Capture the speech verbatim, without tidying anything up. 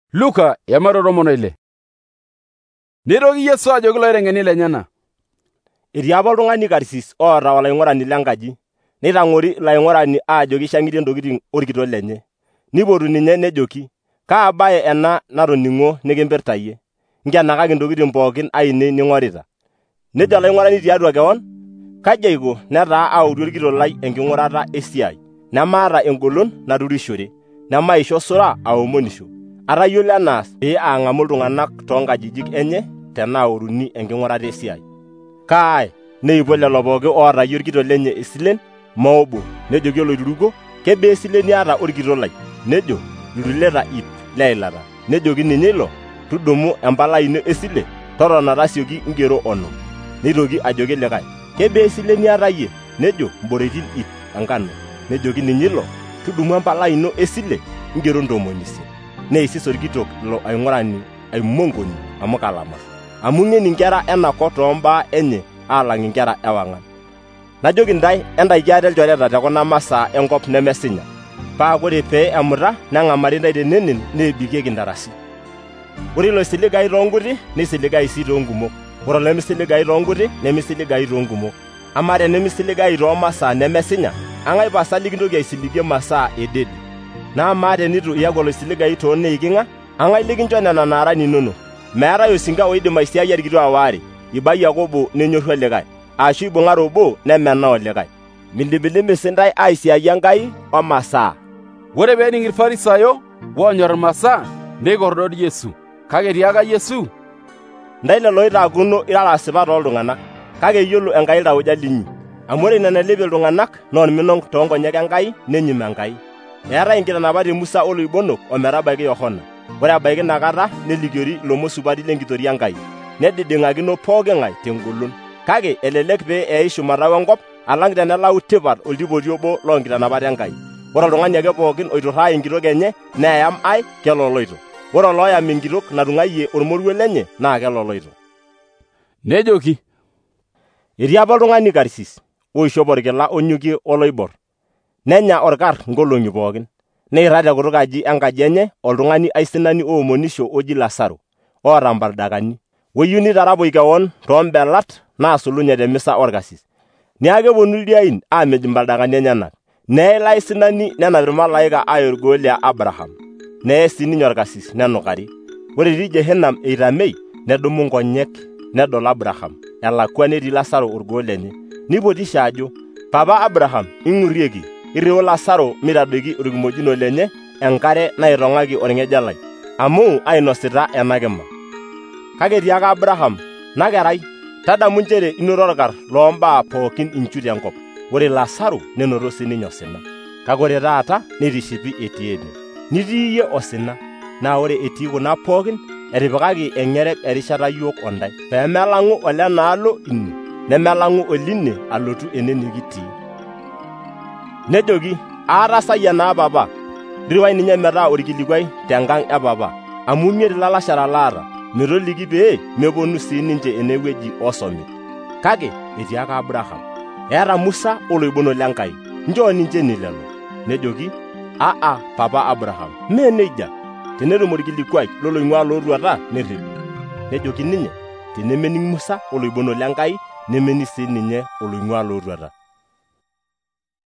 Luka emaroo tomon oile. Neitoki Yesu ajoki iloiteng'eni lenyana, etii apa oltung'ani karsis oota olaing'urani lenkaji, neitang'ori ilaing'urani aajo keishang'itie ntokitin orkitok lenye. Nipotu ninye nejoki, kaa baye ena natoning'o nikimpirta iyie? Nkenakaki ntokitin pookin ainei ning'orita. Nejo olaing'urani tiatua kewon, kaji aiko netaa autu orkitok lai enking'urata esiai, nemaata engolon naturishore, nemaisho sura aomonisho. Atayiolo enaas pee aang'amu iltung'anak toonkajijik enye tenaaoruni enking'urata esiai. Kaai neipo lelo pooki ootayie orkitok lenye isilen moobo, nejoki oloituruko, kebaa esilen niata orkitok lai? Nejo, iltuleta ip leilata. Nejoki ninye ilo, tudumu empalai ino esile, totona tasioki ingero onom. Neitoki ajoki likae, kebaa esilen niata iyie? Nejo, mboreitin ip enkano. Nejoki ninye ilo, tudumu empalai ino esile, ingero ntomoni isiet. Neisis orkitok ilo aing'urani aimongoni amu kalamas, amu ng'eni nkera enakop toombaa enye aalang' inkera ewang'an. Najoki ntae entaiki ate ilchoreta tekuna masaa enkop nemesinya, paa ore pee emuta neng'amari ntae tenenen neebikieki ntarasi. Ore iloisiligayu toonkuti neisiligayu sii toonkumok, ore olemisiligayu toonkuti nemisiligayu toonkumok. Amaa tenemisiligayu toomasaa nemesinya, ang'ae pasa likintoki aisiligie masaa edede? Naa amaa tenitu iyaku oloisiligayu tooneikinga, ang'ae likincho nena naara inonok? Meetai osinka oidim aisiai irkituak waare, ibayie ake obo nenyorru olikae, ashu ibung'are obo nemenaa olikae. Milipilimisi ntae aisiai Enkai omasaa. Ore peening Irfarisayo woonyor imasaa neikordod Yesu, kake etiaka Yesu, ntae lelo oitaakuno irara asipat tooltung'anak, kake iyiolo Enkai iltauja linyi. Amu ore nena lepie iltung'anak noorminong toonkonyek Enkai nenyim Enkai. Eetai inkitanapa te Musa oloibonok ometabaiki Yohana. Ore ebaiki inakata nelikiori ilomon supati lenkitoria Enkai, nediding'akino pooking'ae tengolon. Kake elelek pee eei shumata wenkop alang' tenelau tipat oltipoti obo loonkitanapat Enkai. Ore oltung'ani ake pookin oiturraa enkitok enye neeyam ai keloloito. Ore olooyam enkitok natung'ayie ormoruo lenye naa keloloito. Nejoki, etii apa oltung'ani karsis oishop orkila onyokie oloibor, nenya orkar nkolong'i pookin. Neirra tekutuk aji enkaji enye oltung'ani aisinani oomonisho oji Lasaro, oota mpardakani, oyieu nitarapoi kewon toombelat naasulunye temisa orkasis. Niaku keponu ildiein aamej impardakani enyenak, neye ilo aisinani nenap irmalaika aaya orgoo le Abraham, neye sininye orkasis nenukari. Ore etii Jehanam eitamei, nedumu nkonyek nedol Abraham elakwa netii Lasaro orgoo lenye. Nipotisho ajo, Papa Abraham, ing'urrieki, irriu Lasaro mitadoiki orkimojino lenye enkare naitong'aki orng'ejep lai, amu ainosita ena kima. Kake etiaka Abraham, nakerai, tadamu nchere inoto orkar loombaa pookin inchu tenkop, ore Lasaro nenoto sininye osina. Kake ore taata neitishipi etii ene, nitii iyie osina, naa ore etii kuna pookin etipikaki eng'erep erishata yiok ontae, peemelang'u olenaalo ine nemelang'u oline alotu ene nikitii. Nejoki, aatasayia naa papa, riwai ninye metaa orkilikuai tenkang' e papa, amu imiet ilalashara laata, metoliki pee meponu sii ninche enewueji oosomit. Kake etiaka Abraham, eeta Musa oloibon lenkai, njoo ninche ene lelo. Nejoki, aa papa Abraham, mee nejia, tenetum orkilikuai loloing'ua lootuata nerripi. Nejoki ninye, tenemening Musa oloibon lenkai nemening sii ninye oloing'ua lootuata.